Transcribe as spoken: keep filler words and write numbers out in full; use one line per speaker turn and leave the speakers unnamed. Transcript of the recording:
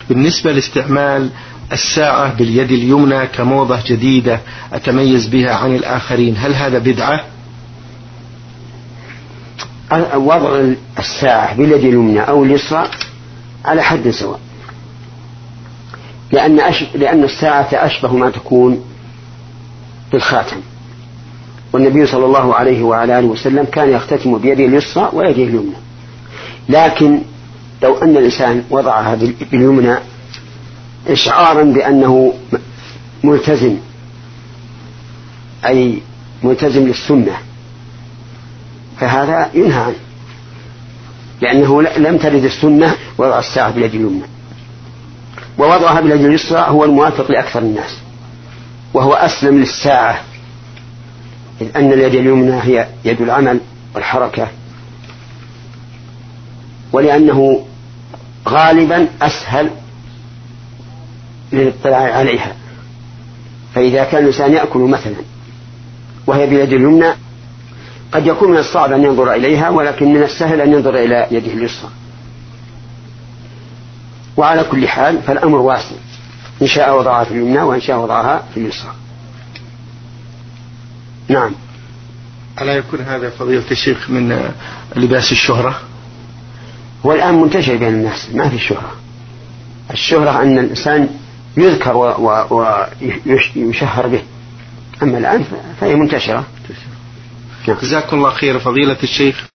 بالنسبة لاستعمال الساعة باليد اليمنى كموضة جديدة أتميز بها عن الآخرين، هل هذا بدعة؟
وضع الساعة باليد اليمنى أو اليسرى على حد سواء، لأن, أش... لأن الساعة أشبه ما تكون بالخاتم، والنبي صلى الله عليه وعلى آله وسلم كان يختتم بيده اليسرى ويده اليمنى. لكن لو أن الإنسان وضعها باليمنى إشعارا بأنه ملتزم، أي ملتزم للسنة، فهذا ينهى عنه، لأنه لم ترد السنة وضع الساعة باليد اليمنى، ووضعها باليد اليسرى هو الموافق لأكثر الناس، وهو أسلم للساعة، إذ أن اليد اليمنى هي يد العمل والحركة، ولأنه غالبا أسهل للاطلاع عليها. فإذا كان الإنسان يأكل مثلا وهي بيد اليمنى قد يكون من الصعب أن ينظر إليها، ولكن من السهل أن ينظر إلى يده اليسرى. وعلى كل حال فالأمر واسع، إن شاء وضعها في اليمنى وإن شاء وضعها في اليسرى. نعم.
ألا يكون هذا فضيلة الشيخ من لباس الشهرة؟
هو الآن منتشر بين الناس، ما في الشهرة. الشهرة أن الإنسان يذكر ويشهر به، أما الآن فهي منتشرة.
جزاكم الله خير فضيلة الشيخ.